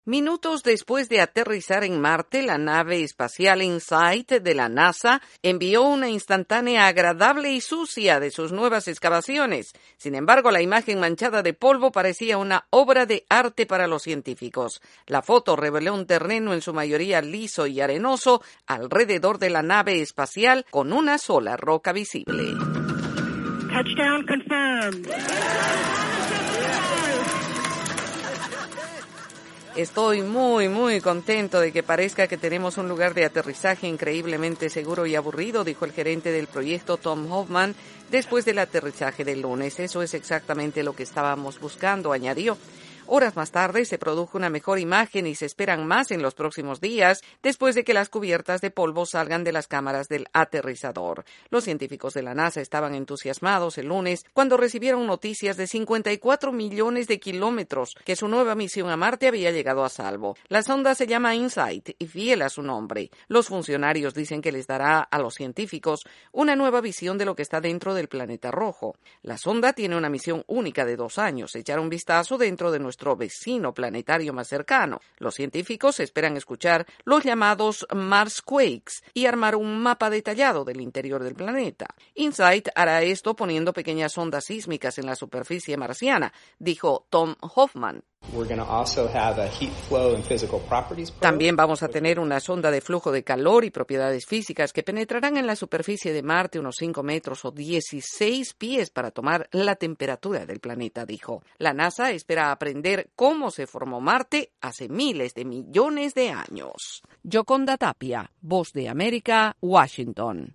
Minutos después de aterrizar en Marte, la nave espacial InSight de la NASA envió una instantánea agradable y sucia de sus nuevas excavaciones. Sin embargo, la imagen manchada de polvo parecía una obra de arte para los científicos. La foto reveló un terreno en su mayoría liso y arenoso alrededor de la nave espacial con una sola roca visible. Touchdown confirmed. Estoy muy contento de que parezca que tenemos un lugar de aterrizaje increíblemente seguro y aburrido, dijo el gerente del proyecto Tom Hoffman después del aterrizaje del lunes. Eso es exactamente lo que estábamos buscando, añadió. Horas más tarde se produjo una mejor imagen y se esperan más en los próximos días después de que las cubiertas de polvo salgan de las cámaras del aterrizador. Los científicos de la NASA estaban entusiasmados el lunes cuando recibieron noticias de 54 millones de kilómetros que su nueva misión a Marte había llegado a salvo. La sonda se llama InSight y fiel a su nombre. Los funcionarios dicen que les dará a los científicos una nueva visión de lo que está dentro del planeta rojo. La sonda tiene una misión única de 2 años, echar un vistazo dentro de nuestro vecino planetario más cercano. Los científicos esperan escuchar los llamados Marsquakes y armar un mapa detallado del interior del planeta. InSight hará esto poniendo pequeñas ondas sísmicas en la superficie marciana, dijo Tom Hoffman. También vamos a tener una sonda de flujo de calor y propiedades físicas que penetrarán en la superficie de Marte unos 5 metros o 16 pies para tomar la temperatura del planeta, dijo. La NASA espera aprender cómo se formó Marte hace miles de millones de años. Yoconda Tapia, Voz de América, Washington.